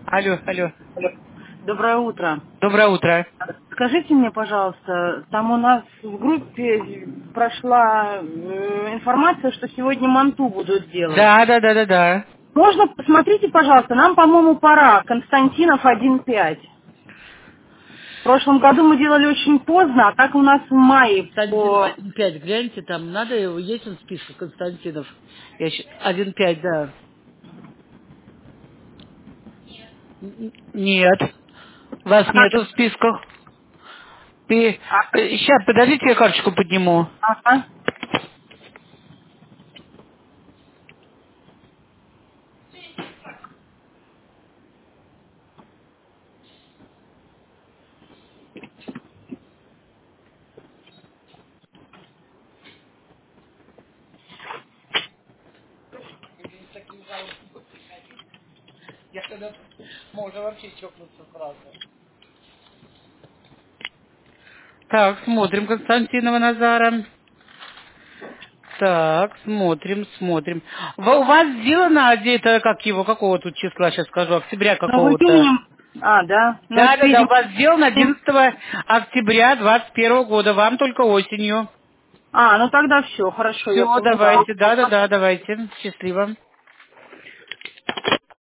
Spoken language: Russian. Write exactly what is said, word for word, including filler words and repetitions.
Алло, алло. Доброе утро. Доброе утро. Скажите мне, пожалуйста, там у нас в группе прошла э, информация, что сегодня манту будут делать. Да, да, да, да, да. Можно, посмотрите, пожалуйста, нам, по-моему, пора. Константинов один пять. В прошлом году мы делали очень поздно, а так у нас в мае Константинов по... один пять, гляньте, там надо его, есть он в списке Константинов? Я щ- один пять, да. Н- Нет. Вас А как нету это? в списках. Ты... А, Сейчас, подождите, я карточку подниму. ага. Я тогда... Можно вообще чокнуться сразу. Так, смотрим Константинова Назара. Так, смотрим, смотрим. Во- У вас сделано где-то, как его, какого тут числа, сейчас скажу, октября Но вы какого-то? именем... А, да. Но Да, это, да, да, у видимо... вас сделано одиннадцатого октября двадцать первого года, вам только осенью. А, ну тогда все, хорошо, Все, я поняла. давайте, да, да, да, давайте. Счастливо.